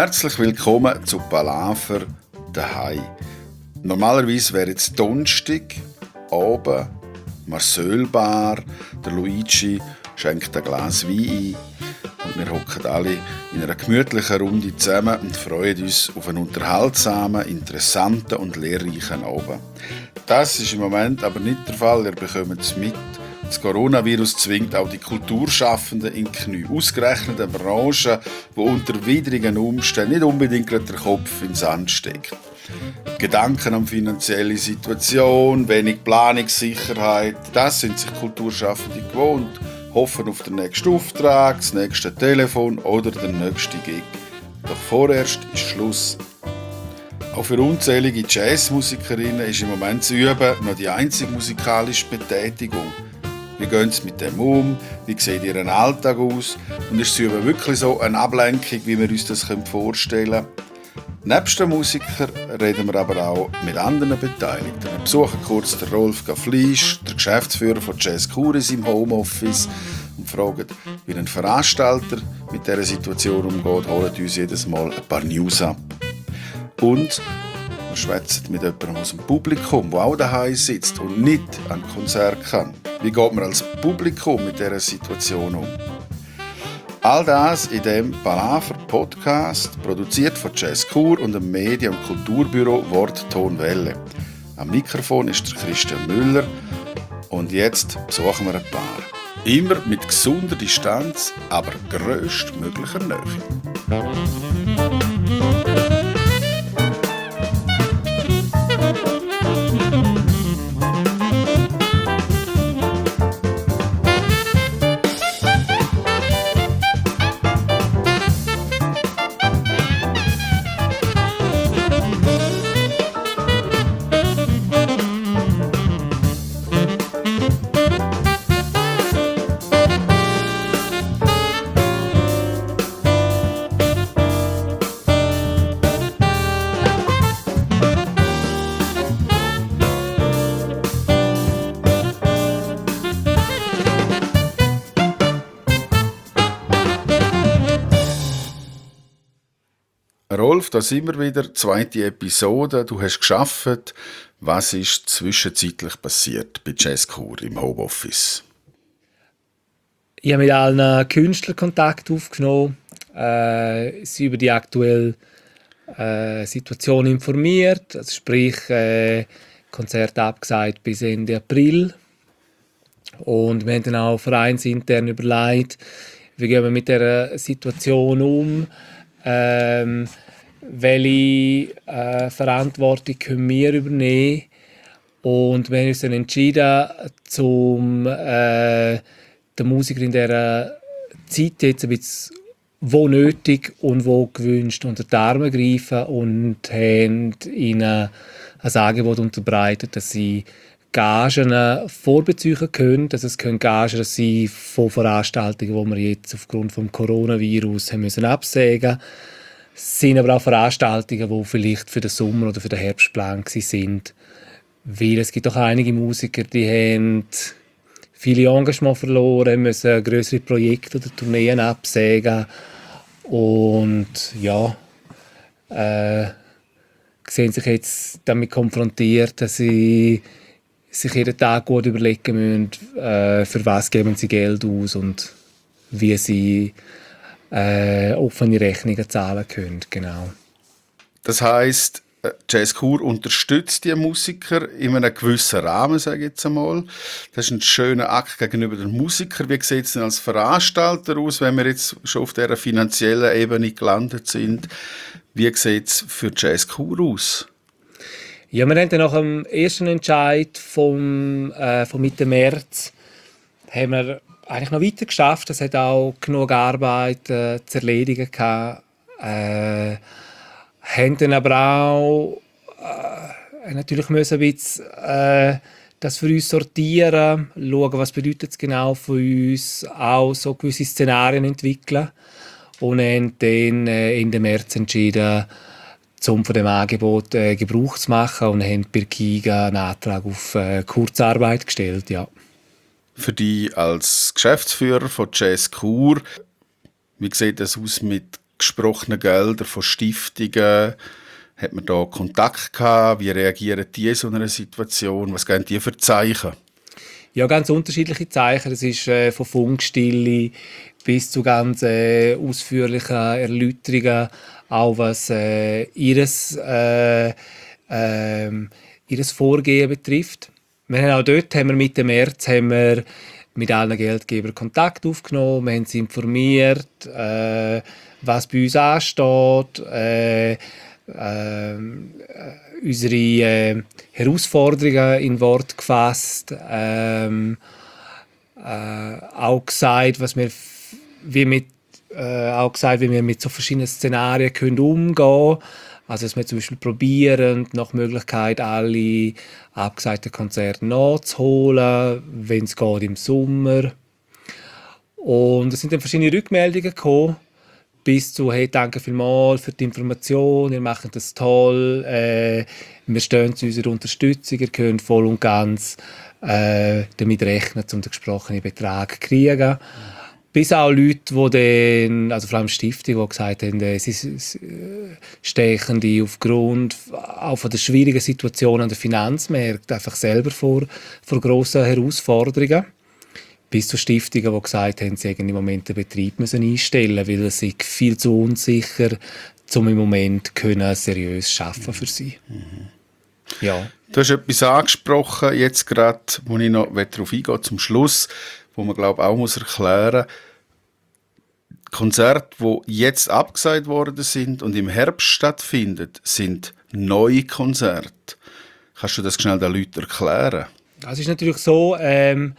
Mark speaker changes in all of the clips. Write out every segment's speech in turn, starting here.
Speaker 1: Herzlich willkommen zu Palaver daheim. Normalerweise wäre jetzt Donnerstag, oben, Marseille-Bar, der Luigi schenkt ein Glas Wein ein und wir hocken alle in einer gemütlichen Runde zusammen und freuen uns auf einen unterhaltsamen, interessanten und lehrreichen Abend. Das ist im Moment aber nicht der Fall, ihr bekommt es mit. Das Coronavirus zwingt auch die Kulturschaffenden in die Knie. Ausgerechnet eine Branche, die unter widrigen Umständen nicht unbedingt den Kopf in den Sand steckt. Gedanken an finanzielle Situation, wenig Planungssicherheit, das sind sich Kulturschaffende gewohnt, hoffen auf den nächsten Auftrag, das nächste Telefon oder den nächsten Gig. Doch vorerst ist Schluss. Auch für unzählige Jazzmusikerinnen ist im Moment zu üben noch die einzige musikalische Betätigung. Wie gehen sie mit dem um? Wie sieht ihr Alltag aus? Und ist zu üben wirklich so eine Ablenkung, wie wir uns das vorstellen können? Nebst den Musikern reden wir aber auch mit anderen Beteiligten. Wir besuchen kurz den Rolf Gaflisch, der Geschäftsführer von Jazz Curis im Homeoffice, und fragen, wie ein Veranstalter mit dieser Situation umgeht, holen uns jedes Mal ein paar News ab. Und wir schwätzen mit jemandem aus dem Publikum, der auch daheim sitzt und nicht an Konzert kann. Wie geht man als Publikum mit dieser Situation um? All das in dem Palaver Podcast, produziert von Jazz Chur und dem Medien- und Kulturbüro Wort Ton Welle. Am Mikrofon ist der Christian Müller und jetzt besuchen wir ein Paar. Immer mit gesunder Distanz, aber grösstmöglicher Nähe. Rolf, da sind wir wieder, zweite Episode. Du hast gearbeitet. Was ist zwischenzeitlich passiert bei Jazz Chur im Homeoffice?
Speaker 2: Ich habe mit allen Künstlern Kontakt aufgenommen, sie über die aktuelle Situation informiert, also sprich Konzert abgesagt bis Ende April. Und wir haben dann auch vereinsintern überlegt, wie gehen wir mit dieser Situation um. Welche Verantwortung können wir übernehmen? Und wir haben uns dann entschieden, den Musikern in dieser Zeit jetzt ein bisschen wo nötig und wo gewünscht unter die Arme greifen und haben ihnen ein Angebot unterbreitet, dass sie Gagen vorbeziehen können. Dass es Gagen sein von Veranstaltungen, die wir jetzt aufgrund des Coronavirus haben müssen absagen. Es sind aber auch Veranstaltungen, die vielleicht für den Sommer oder für den Herbst geplant sind. Weil es gibt auch einige Musiker, die haben viele Engagements verloren, müssen grössere Projekte oder Tourneen absagen. Und ja, sehen sich jetzt damit konfrontiert, dass sie sich jeden Tag gut überlegen müssen, für was geben sie Geld aus und wie sie offene Rechnungen zahlen können. Genau.
Speaker 1: Das heisst, Jazz Chur unterstützt die Musiker in einem gewissen Rahmen, sage ich jetzt einmal. Das ist ein schöner Akt gegenüber den Musikern. Wie sieht es denn als Veranstalter aus, wenn wir jetzt schon auf dieser finanziellen Ebene gelandet sind? Wie sieht es für Jazz Chur aus?
Speaker 2: Ja, wir haben dann nach dem ersten Entscheid von Mitte März haben wir eigentlich noch weiter geschafft. Es hat auch genug Arbeit zu erledigen gehabt. Haben dann aber auch natürlich müssen ein bisschen das für uns sortieren, schauen, was bedeutet es genau für uns, auch so gewisse Szenarien entwickeln und haben dann Ende März entschieden, um von dem Angebot Gebrauch zu machen und haben bei KIGA einen Antrag auf Kurzarbeit gestellt. Ja.
Speaker 1: Für dich als Geschäftsführer von Jazz Chur, wie sieht das aus mit gesprochenen Gelder von Stiftungen? Hat man da Kontakt gehabt? Wie reagieren die in so einer Situation? Was geben die für Zeichen?
Speaker 2: Ja, ganz unterschiedliche Zeichen. Das ist von Funkstille bis zu ganz ausführlichen Erläuterungen, auch was ihres Vorgehen betrifft. Auch dort haben wir Mitte März mit allen Geldgebern Kontakt aufgenommen, wir haben sie informiert, was bei uns ansteht, unsere Herausforderungen in Wort gefasst, auch gesagt, wie wir mit so verschiedenen Szenarien können umgehen können. Also, dass wir zum Beispiel probieren, nach Möglichkeit alle abgesagten Konzerte nachzuholen, wenn es geht im Sommer. Und es sind dann verschiedene Rückmeldungen gekommen, bis zu «Hey, danke vielmals für die Information, ihr macht das toll, wir stehen zu unserer Unterstützung, ihr könnt voll und ganz damit rechnen, um den gesprochenen Betrag zu kriegen.» Bis auch Leute, die dann, also vor allem Stiftungen, die gesagt haben, sie stechen die aufgrund auch von der schwierigen Situation an den Finanzmärkten einfach selber vor grossen Herausforderungen. Bis zu Stiftungen, die gesagt haben, sie im Moment den Betrieb einstellen müssen, weil es sich viel zu unsicher, um im Moment seriös arbeiten für sie. Ja.
Speaker 1: Du hast etwas angesprochen, jetzt gerade, wo ich noch darauf eingehe, zum Schluss, wo man, glaube ich, auch muss erklären muss. Konzerte, die jetzt abgesagt worden sind und im Herbst stattfinden, sind neue Konzerte. Kannst du das schnell den Leuten erklären?
Speaker 2: Es ist natürlich so, ein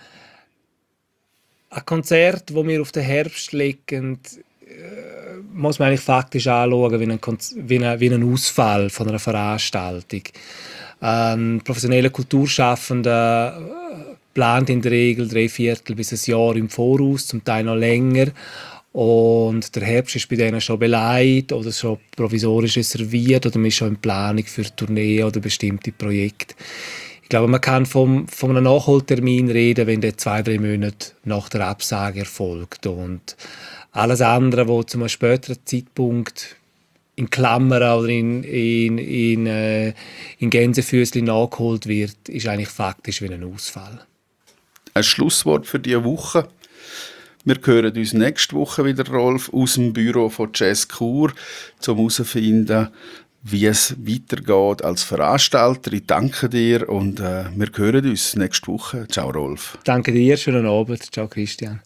Speaker 2: Konzert, das wir auf den Herbst legen, muss man eigentlich faktisch anschauen wie ein Ausfall von einer Veranstaltung. Ein professioneller Kulturschaffender plant in der Regel 3/4 bis ein Jahr im Voraus, zum Teil noch länger. Und der Herbst ist bei denen schon beleidigt oder schon provisorisch reserviert oder man ist schon in Planung für Tourneen oder bestimmte Projekte. Ich glaube, man kann von einem Nachholtermin reden, wenn der 2-3 Monate nach der Absage erfolgt. Und alles andere, was zu einem späteren Zeitpunkt in Klammern oder in Gänsefüßchen nachgeholt wird, ist eigentlich faktisch wie ein Ausfall.
Speaker 1: Ein Schlusswort für diese Woche. Wir hören uns nächste Woche wieder, Rolf, aus dem Büro von Jazz Chur, um herauszufinden, wie es weitergeht als Veranstalter. Ich danke dir und wir hören uns nächste Woche. Ciao, Rolf.
Speaker 2: Danke dir, schönen Abend. Ciao, Christian.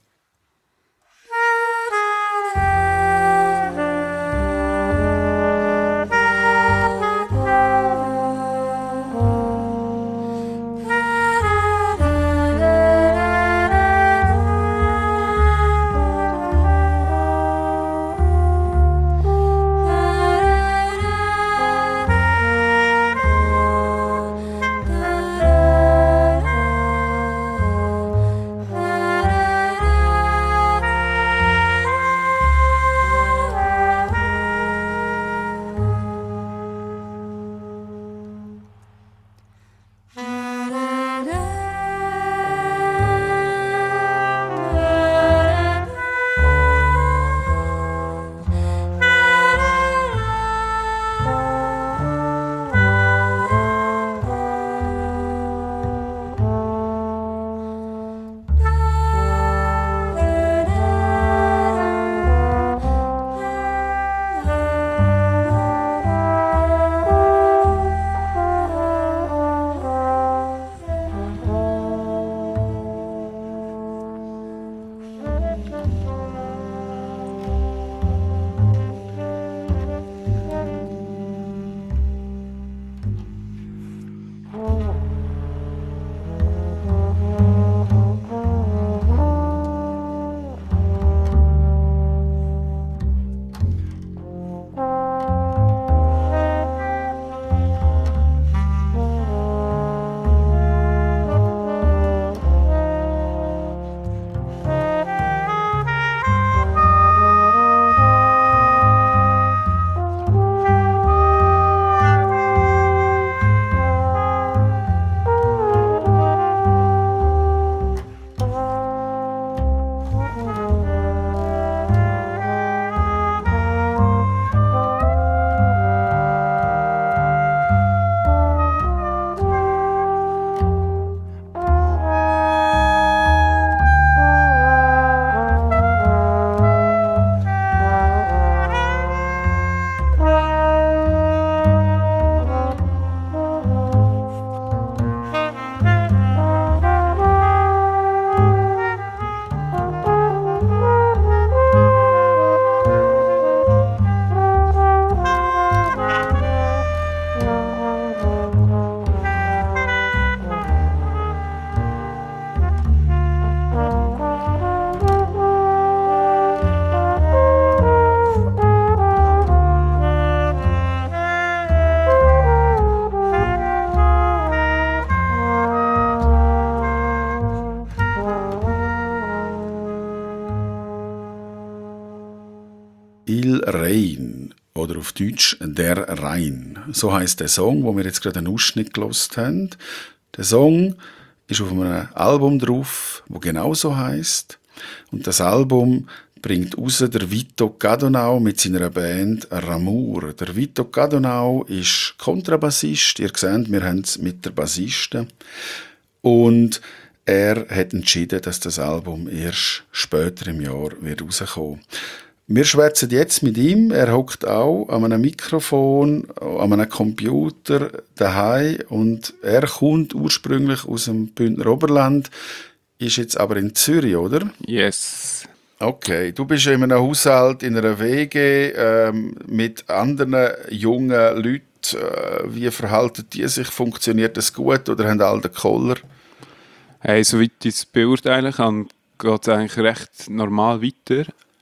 Speaker 1: Rhein oder auf Deutsch Der Rhein. So heißt der Song, wo wir jetzt gerade einen Ausschnitt gelost haben. Der Song ist auf einem Album drauf, wo genauso heißt. Und das Album bringt raus der Vito Cadonau mit seiner Band Ramour. Der Vito Cadonau ist Kontrabassist. Ihr seht, wir haben es mit der Bassiste. Und er hat entschieden, dass das Album erst später im Jahr wird rauskommen. Wir schwätzen jetzt mit ihm. Er hockt auch an einem Mikrofon, an einem Computer daheim und er kommt ursprünglich aus dem Bündner Oberland, ist jetzt aber in Zürich, oder?
Speaker 3: Yes.
Speaker 1: Okay, du bist in einem Haushalt, in einer WG mit anderen jungen Leuten. Wie verhalten die sich? Funktioniert das gut oder haben alle den Koller?
Speaker 3: Hey, soweit ich es beurteilen kann, geht es eigentlich recht normal weiter.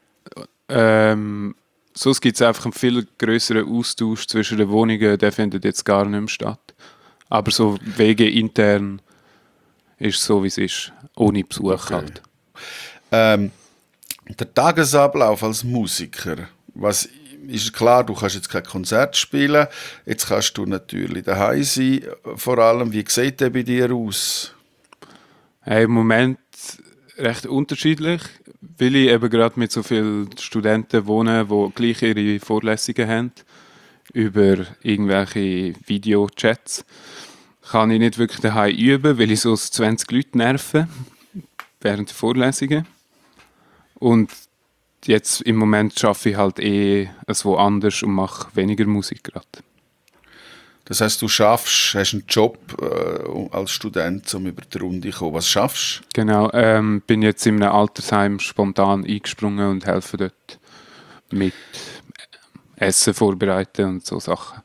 Speaker 3: Sonst gibt es einfach einen viel grösseren Austausch zwischen den Wohnungen, der findet jetzt gar nicht mehr statt. Aber so WG intern ist so, wie es ist, ohne Besuch halt.
Speaker 1: Der Tagesablauf als Musiker, was ist klar, du kannst jetzt kein Konzert spielen, jetzt kannst du natürlich daheim sein, vor allem, wie sieht der bei dir aus?
Speaker 3: Hey, im Moment recht unterschiedlich, weil ich eben gerade mit so vielen Studenten wohne, die gleich ihre Vorlesungen haben, über irgendwelche Videochats, kann ich nicht wirklich daheim üben, weil ich so 20 Leute nerven während der Vorlesungen. Und jetzt im Moment arbeite ich halt woanders und mache weniger Musik gerade.
Speaker 1: Das heisst, du hast einen Job als Student, um über die Runde zu kommen. Was schaffst du?
Speaker 3: Genau, bin jetzt in einem Altersheim spontan eingesprungen und helfe dort mit Essen vorbereiten und so Sachen.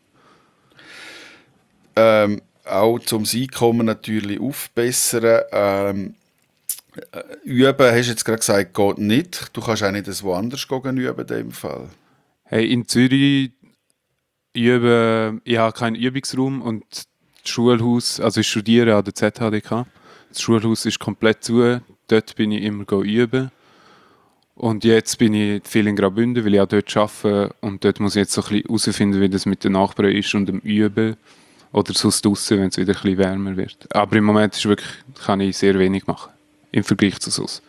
Speaker 1: Auch zum Einkommen natürlich aufbessern. Üben, hast du jetzt gerade gesagt, geht nicht. Du kannst auch nicht woanders üben in dem Fall.
Speaker 3: Hey, in Zürich ich habe keinen Übungsraum und das Schulhaus, also ich studiere an der ZHDK. Das Schulhaus ist komplett zu, dort bin ich immer üben. Und jetzt bin ich viel in Graubünden, weil ich auch dort arbeite und dort muss ich jetzt so ein bisschen herausfinden, wie das mit den Nachbarn ist und dem Üben. Oder sonst draussen, wenn es wieder ein bisschen wärmer wird. Aber im Moment kann ich sehr wenig machen, im Vergleich zu sonst.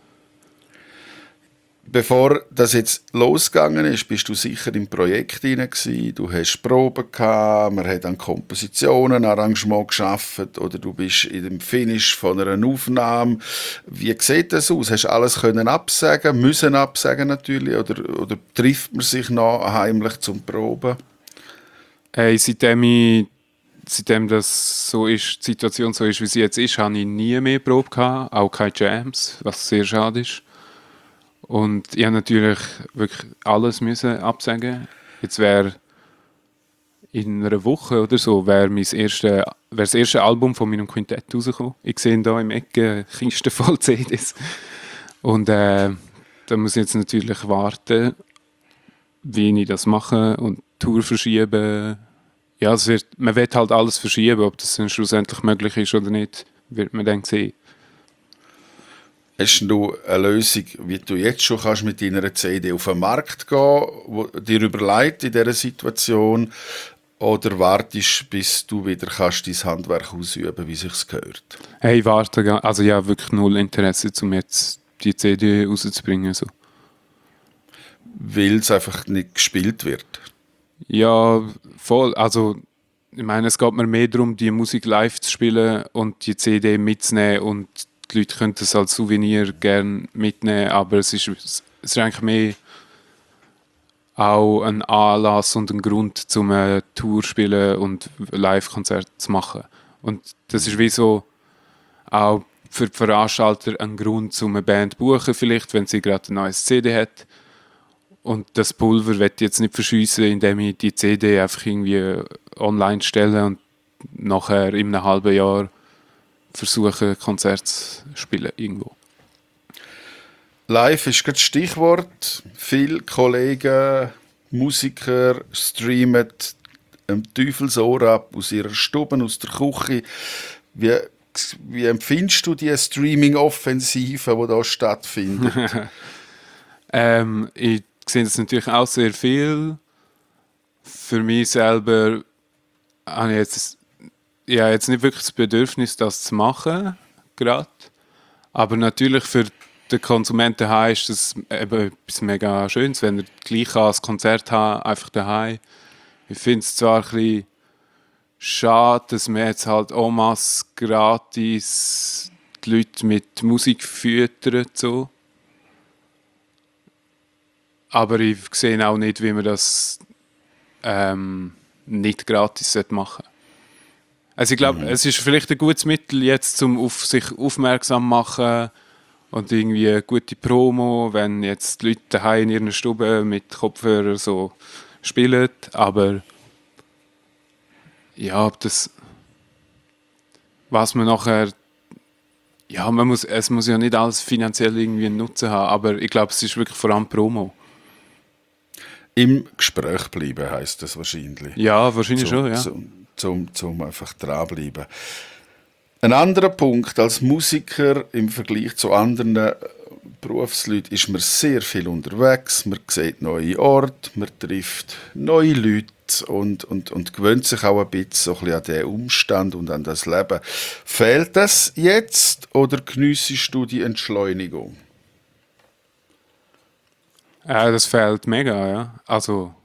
Speaker 1: Bevor das jetzt losgegangen ist, bist du sicher im Projekt hinein gewesen. Du hast Proben gehabt, man hat an Kompositionen, Arrangement geschafft oder du bist in dem Finish von einer Aufnahme. Wie sieht das aus? Hast du alles können absagen, müssen absagen natürlich, oder trifft man sich noch heimlich zum Proben?
Speaker 3: Hey, seitdem das so ist, die Situation so ist, wie sie jetzt ist, habe ich nie mehr Probe gehabt, auch keine Jams, was sehr schade ist. Und ich habe natürlich wirklich alles müssen absagen. Jetzt wäre in einer Woche oder so das erste Album von meinem Quintett rausgekommen. Ich sehe hier im Ecke Kisten voll CDs. Und da muss ich jetzt natürlich warten, wie ich das mache und Tour verschieben. Ja, man wird halt alles verschieben, ob das dann schlussendlich möglich ist oder nicht, wird man dann sehen.
Speaker 1: Hast du eine Lösung, wie du jetzt schon kannst mit deiner CD auf den Markt gehen, wo dir überlegt in dieser Situation, oder wartest, bis du wieder kannst dein Handwerk ausüben, wie sich's gehört?
Speaker 3: Hey, ich warte, also ja, wirklich null Interesse, um jetzt die CD rauszubringen. So.
Speaker 1: Weil es einfach nicht gespielt wird.
Speaker 3: Ja, voll. Also, ich meine, es geht mir mehr darum, die Musik live zu spielen und die CD mitzunehmen und die Leute können es als Souvenir gerne mitnehmen, aber es ist eigentlich mehr auch ein Anlass und ein Grund, zum eine Tour zu spielen und Live-Konzerte zu machen. Und das ist wie so auch für die Veranstalter ein Grund, um eine Band zu buchen, vielleicht, wenn sie gerade ein neues CD hat. Und das Pulver wird jetzt nicht verschiessen, indem ich die CD einfach irgendwie online stelle und nachher in einem halben Jahr versuche, Konzerte zu spielen irgendwo.
Speaker 1: Live ist gerade das Stichwort. Viele Kollegen, Musiker streamen am Teufelsohr ab aus ihrer Stube, aus der Küche. Wie empfindest du die Streaming-Offensive, die da stattfindet?
Speaker 3: Ich sehe das natürlich auch sehr viel. Für mich selber habe ich jetzt nicht wirklich das Bedürfnis, das zu machen, gerade. Aber natürlich für den Konsumenten daheim ist das eben etwas mega Schönes, wenn er gleich ein Konzert hat, einfach daheim. Ich finde es zwar ein bisschen schade, dass man jetzt halt en masse gratis die Leute mit Musik füttert, so. Aber ich sehe auch nicht, wie man das nicht gratis machen sollte. Also ich glaube, es ist vielleicht ein gutes Mittel jetzt, um auf sich aufmerksam zu machen und irgendwie eine gute Promo, wenn jetzt die Leute daheim in ihren Stuben mit Kopfhörern so spielen. Aber ja, ob das, was man nachher, ja, es muss ja nicht alles finanziell irgendwie einen Nutzen haben, aber ich glaube, es ist wirklich vor allem Promo.
Speaker 1: Im Gespräch bleiben heisst das wahrscheinlich.
Speaker 3: Ja, wahrscheinlich schon, ja.
Speaker 1: Zum einfach dranbleiben. Ein anderer Punkt, als Musiker im Vergleich zu anderen Berufsleuten ist man sehr viel unterwegs, man sieht neue Orte, man trifft neue Leute und gewöhnt sich auch ein bisschen an den Umstand und an das Leben. Fehlt das jetzt oder geniessest du die Entschleunigung?
Speaker 3: Das fehlt mega, ja. Also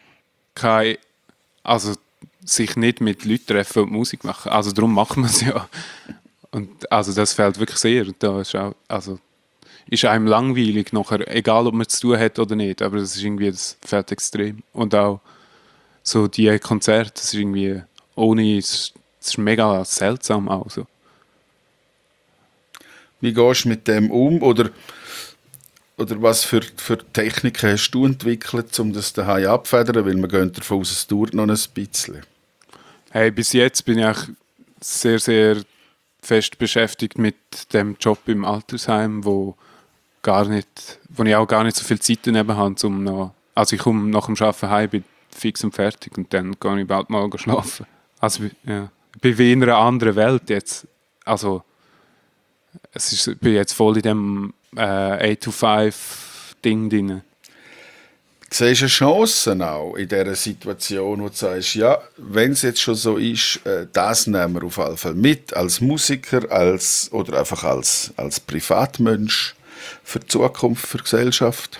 Speaker 3: sich nicht mit Leuten treffen und Musik machen. Also darum machen wir es ja. Und also das fehlt wirklich sehr. Und da ist auch, also ist einem langweilig nachher, egal ob man es zu tun hat oder nicht. Aber das ist irgendwie, das fehlt extrem. Und auch so die Konzerte, das ist irgendwie das ist mega seltsam auch so.
Speaker 1: Wie gehst du mit dem um? Oder was für Techniken hast du entwickelt, um das daheim abzufedern? Weil man geht davon aus, es dauert noch ein bisschen.
Speaker 3: Hey, bis jetzt bin ich auch sehr, sehr fest beschäftigt mit dem Job im Altersheim, wo ich auch gar nicht so viel Zeit daneben habe, also ich komme nach dem Arbeiten heim, bin fix und fertig und dann gehe ich bald mal schlafen. Also ja, ich bin wie in einer anderen Welt jetzt. Also ich bin jetzt voll in dem 8-to-5-Ding drin.
Speaker 1: Siehst du Chancen auch in dieser Situation, wo du sagst, ja, wenn es jetzt schon so ist, das nehmen wir auf jeden Fall mit, als Musiker oder einfach als Privatmensch für die Zukunft, für die Gesellschaft?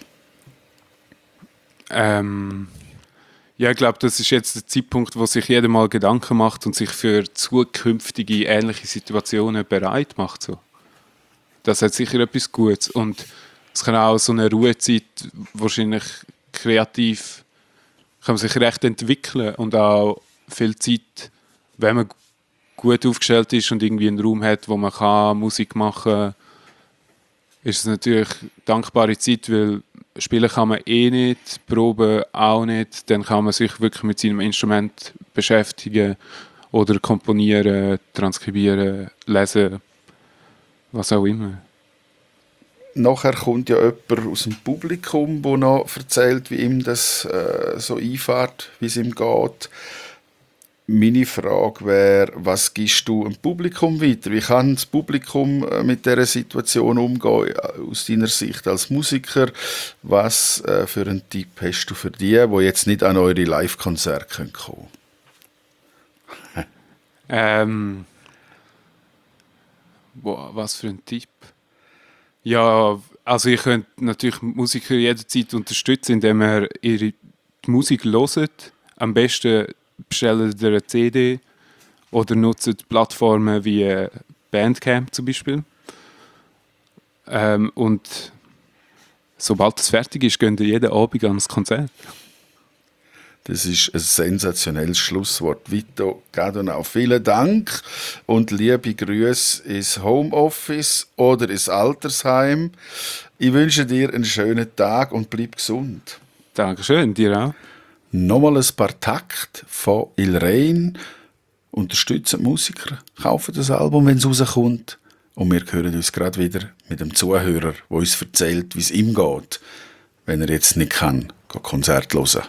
Speaker 3: Ja, ich glaube, das ist jetzt der Zeitpunkt, wo sich jeder mal Gedanken macht und sich für zukünftige ähnliche Situationen bereit macht. So. Das hat sicher etwas Gutes. Und es kann auch so eine Ruhezeit wahrscheinlich kreativ kann man sich recht entwickeln und auch viel Zeit, wenn man gut aufgestellt ist und irgendwie einen Raum hat, wo man kann Musik machen kann, ist es natürlich dankbare Zeit, weil spielen kann man eh nicht, proben auch nicht, dann kann man sich wirklich mit seinem Instrument beschäftigen oder komponieren, transkribieren, lesen, was auch immer.
Speaker 1: Nachher kommt ja jemand aus dem Publikum, der noch erzählt, wie ihm das so einfährt, wie es ihm geht. Meine Frage wäre, was gibst du dem Publikum weiter? Wie kann das Publikum mit dieser Situation umgehen, aus deiner Sicht als Musiker? Was für einen Tipp hast du für die jetzt nicht an eure Live-Konzerte kommen können?
Speaker 3: Was für ein Tipp? Ja, also ich könnte natürlich Musiker jederzeit unterstützen, indem er ihre Musik hört. Am besten bestellen sie eine CD oder nutzen Plattformen wie Bandcamp zum Beispiel. Und sobald es fertig ist, gehen sie jeden Abend ans Konzert.
Speaker 1: Das ist ein sensationelles Schlusswort. Vito Gadonau, vielen Dank und liebe Grüße ins Homeoffice oder ins Altersheim. Ich wünsche dir einen schönen Tag und bleib gesund.
Speaker 3: Dankeschön, dir auch.
Speaker 1: Nochmal ein paar Takte von Il Rein. Unterstützen die Musiker, kaufen das Album, wenn es rauskommt. Und wir hören uns gerade wieder mit dem Zuhörer, der uns erzählt, wie es ihm geht, wenn er jetzt nicht kann, Konzert hören.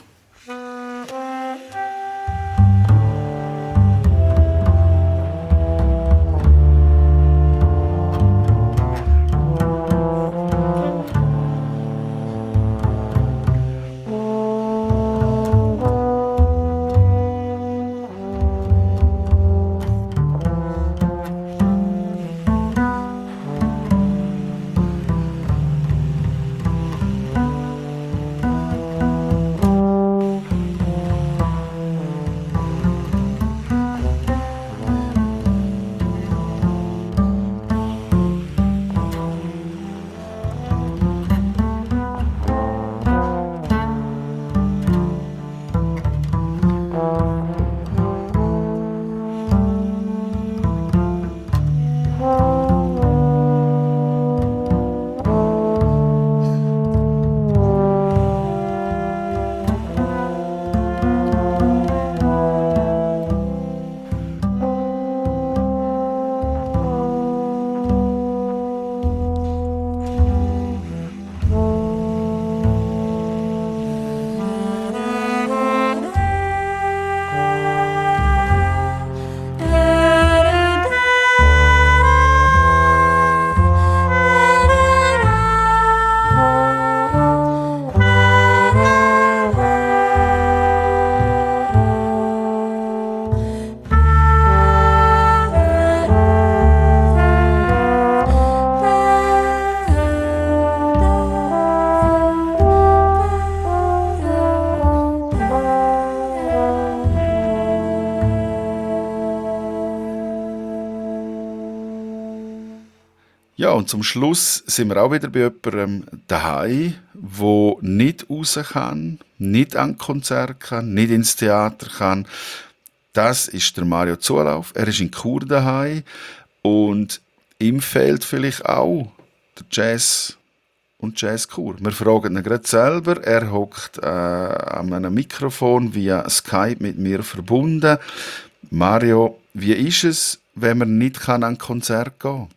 Speaker 1: Ja, und zum Schluss sind wir auch wieder bei jemandem daheim, wo nicht raus kann, nicht an Konzert kann, nicht ins Theater kann. Das ist der Mario Zulauf. Er ist in Chur daheim und ihm fehlt vielleicht auch der Jazz und Jazzchor. Wir fragen ihn gerade selber. Er hockt an einem Mikrofon via Skype mit mir verbunden. Mario, wie ist es, wenn man nicht kann an ein Konzert gehen kann?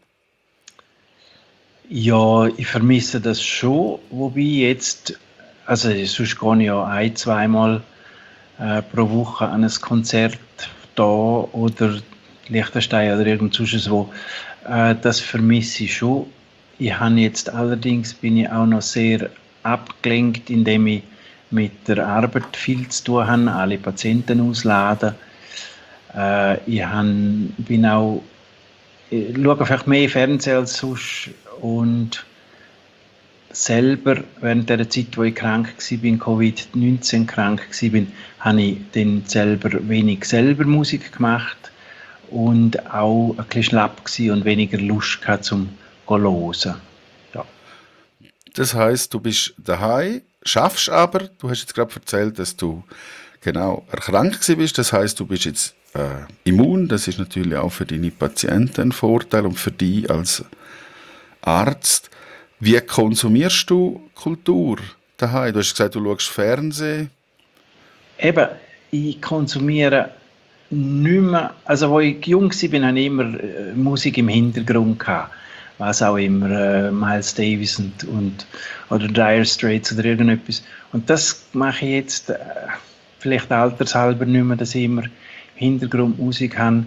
Speaker 4: Ja, ich vermisse das schon, wobei jetzt, also sonst gehe ich ja ein-, zweimal pro Woche an ein Konzert da oder Liechtenstein oder irgend sonst wo. Das vermisse ich schon. Ich habe jetzt allerdings, bin ich auch noch sehr abgelenkt, indem ich mit der Arbeit viel zu tun habe, alle Patienten ausladen. Bin auch, ich schaue vielleicht mehr Fernsehen als sonst und selber, während der Zeit, wo ich krank war, Covid-19 krank war, habe ich dann wenig selber Musik gemacht und auch ein bisschen schlapp gewesen und weniger Lust gehabt zum hören. Ja.
Speaker 1: Das heisst, du bist daheim, schaffst aber, du hast jetzt gerade erzählt, dass du genau erkrankt bist. Das heisst, du bist jetzt immun. Das ist natürlich auch für deine Patienten ein Vorteil und für dich als Arzt. Wie konsumierst du Kultur daheim? Du hast gesagt, du schaust Fernsehen.
Speaker 4: Eben, ich konsumiere nicht mehr, also als ich jung war, hatte ich immer Musik im Hintergrund gehabt. Was auch immer, Miles Davis oder Dire Straits oder irgendetwas. Und das mache ich jetzt vielleicht altershalber nicht mehr, dass ich immer im Hintergrund Musik habe.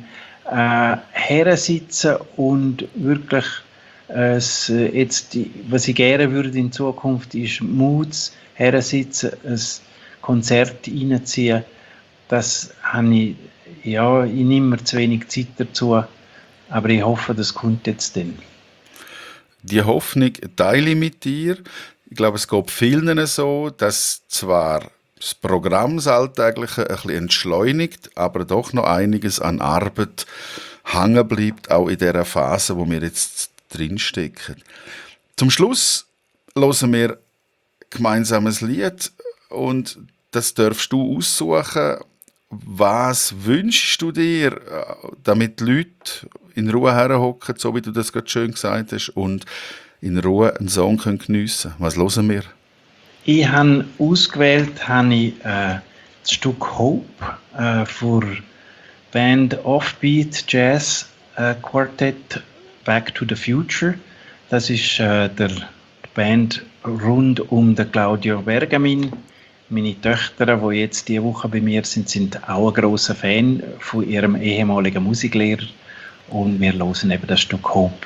Speaker 4: Hersitzen und wirklich was ich gerne würde in Zukunft ist Moods hersitzen, ein Konzert reinziehen. Das habe ich nehme mir zu wenig Zeit dazu, aber ich hoffe, das kommt jetzt dann.
Speaker 1: Die Hoffnung teile ich mit dir. Ich glaube, es geht vielen so, dass zwar das Programm das Alltägliche ein bisschen entschleunigt, aber doch noch einiges an Arbeit hängen bleibt, auch in dieser Phase, wo wir jetzt drinstecken. Zum Schluss hören wir gemeinsam ein Lied und das darfst du aussuchen. Was wünschst du dir, damit die Leute in Ruhe herhocken, so wie du das gerade schön gesagt hast, und in Ruhe einen Song geniessen können? Was hören wir?
Speaker 4: Ich habe ausgewählt das Stück Hope für Band Offbeat Jazz Quartet Back to the Future. Das ist die Band rund um den Claudio Bergamin. Meine Töchter, die jetzt diese Woche bei mir sind auch ein grosser Fan von ihrem ehemaligen Musiklehrer. Und wir hören eben das Stück Hope.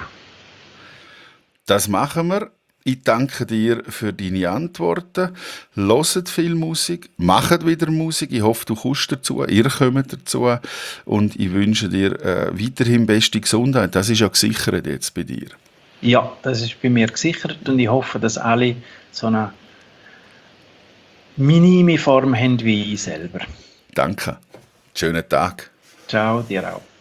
Speaker 1: Das machen wir. Ich danke dir für deine Antworten. Hört viel Musik, macht wieder Musik. Ich hoffe, du kommst dazu, ihr kommt dazu. Und ich wünsche dir weiterhin beste Gesundheit. Das ist ja gesichert jetzt bei dir.
Speaker 4: Ja, das ist bei mir gesichert und ich hoffe, dass alle so eine minime Form haben wie ich selber.
Speaker 1: Danke. Schönen Tag.
Speaker 4: Ciao, dir auch.